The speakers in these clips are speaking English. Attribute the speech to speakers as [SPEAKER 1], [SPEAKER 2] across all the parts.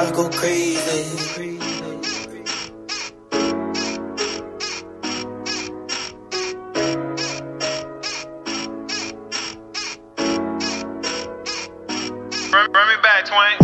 [SPEAKER 1] I go crazy.
[SPEAKER 2] Bring me back, Twain.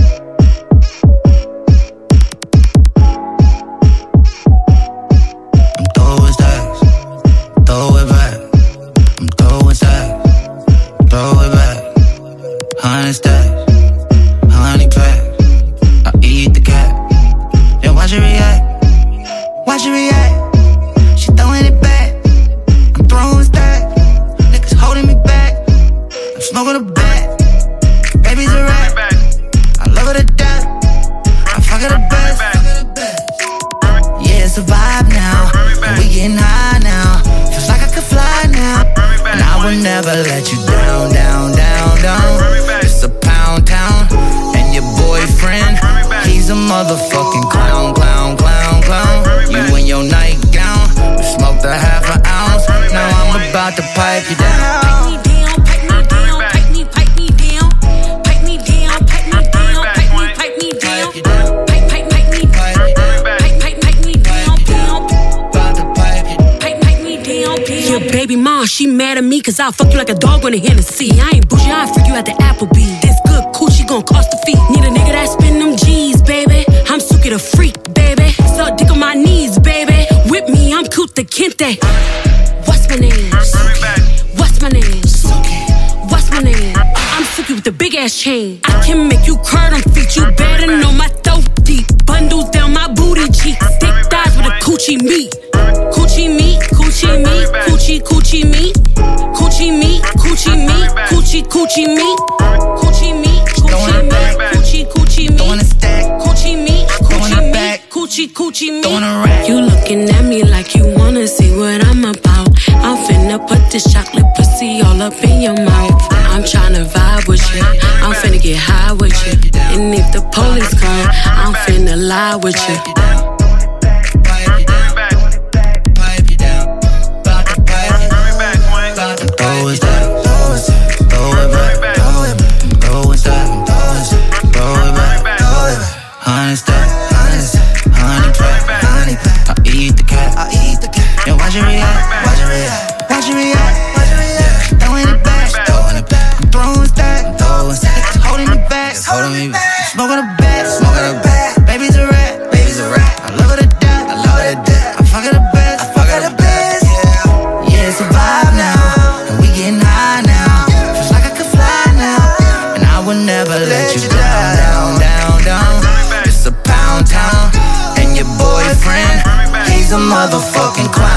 [SPEAKER 3] I'm throwing stacks, throw it back. I'm throwing stacks, throw it back. 100 stacks, 100 packs. I eat the cat. Then watch her react. Watch her react. She throwing it back. I'm throwing stacks. Niggas holding me back. I'm smoking a bat. Baby's a rat. I love her to death. I fuck her the best. Yeah, it's a vibe now. And we getting high now. Feels like I could fly now. And I will never let you down, down, down, down. It's a pound town. And your boyfriend, he's a motherfucking clown, clown, clown, clown. You in your nightgown, we smoked a half an ounce. Now I'm about to pipe you down.
[SPEAKER 4] Baby mom, she mad at me cause I'll fuck you like a dog on a Hennessy. I ain't bougie, I'll freak you at the Applebee. This good coochie gon' cost a fee. Need a nigga that spin them G's, baby. I'm Suki the freak, baby. Suck dick on my knees, baby. With me, I'm cute the Kente. What's my name? What's my name? What's my name? I'm Suki with the big ass chain. I can make you curl them feet. You better know my throat deep. Bundles down my booty cheeks. Thick thighs with a coochie meat. Coochie meat, coochie meat, coochie, coochie meat. Coochie meat, coochie meat, coochie, coochie meat. Coochie meat, coochie meat, coochie, coochie meat.
[SPEAKER 3] Throwing a stack,
[SPEAKER 4] coochie meat, coochie meat, coochie, coochie meat.
[SPEAKER 3] throwing a rack.
[SPEAKER 4] You looking at me like you wanna see what I'm about. I'm finna put this chocolate pussy all up in your mouth. I'm tryna vibe with you. I'm finna get high with you. And if the police come, I'm finna lie with you.
[SPEAKER 3] Throw it back, throw it back, throw it back, throw it back. 100 stacks, 100 pack. I eat the cat, Then watch her react, watch her react, watch her react. Throwing it back, I'm throwing stacks, holding me back, smoking a bat, Baby's a rat, I love her to death, I fuck her the best, Yeah, it's a vibe now. Never let you down, down, down, down. It's a pound town. And your boyfriend, he's a motherfucking clown.